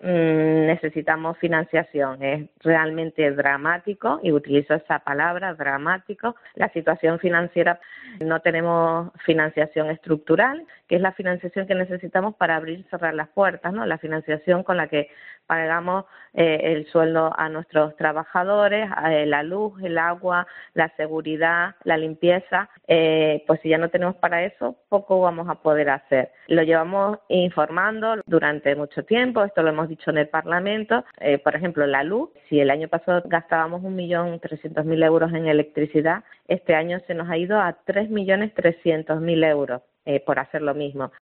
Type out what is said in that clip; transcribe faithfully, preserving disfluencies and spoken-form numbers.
mmm, necesitamos financiación. Es realmente dramático, y utilizo esa palabra, dramático, la situación financiera. No tenemos financiación estructural, que es la financiación que necesitamos para abrir y cerrar las puertas, ¿no? La financiación con la que pagamos eh, el sueldo a nuestros trabajadores, eh, la luz, el agua, la seguridad, la limpieza. Eh, pues si ya no tenemos para eso, poco vamos a poder hacer. Lo llevamos informando durante mucho tiempo, esto lo hemos dicho en el Parlamento. Eh, por ejemplo, la luz, si el año pasado gastábamos un millón trescientos mil euros en electricidad, este año se nos ha ido a tres millones trescientos mil euros eh, por hacer lo mismo.